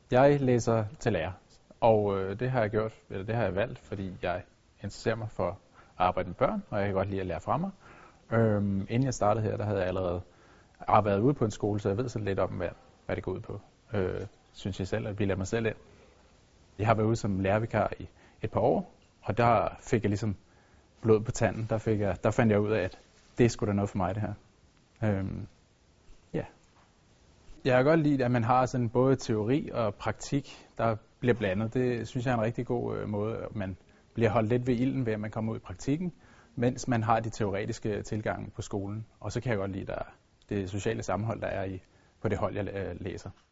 Jeg læser til lærer, og det har jeg gjort, eller det har jeg valgt, fordi jeg interesserer mig for at arbejde med børn, og jeg kan godt lide at lære fra mig. Inden jeg startede her, der havde jeg allerede arbejdet ude på en skole, så jeg ved så lidt om, hvad det går ud på. Synes jeg selv, at vi lader mig selv ind. Jeg har været ude som lærervikar i et par år, og der fik jeg ligesom blod på tanden. Der fandt jeg ud af, at det er sgu da noget for mig, det her. Ja. Jeg kan godt lide, at man har sådan både teori og praktik, der bliver blandet. Det synes jeg er en rigtig god måde, at man bliver holdt lidt ved ilden ved, at man kommer ud i praktikken, mens man har de teoretiske tilgange på skolen. Og så kan jeg godt lide det sociale sammenhold, der er på det hold, jeg læser.